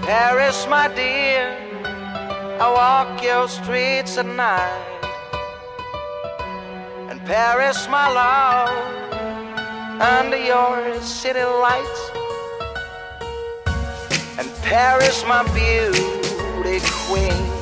Paris, my dear, I walk your streets at night. And Paris, my love, under your city lights. And Paris, my beauty queen,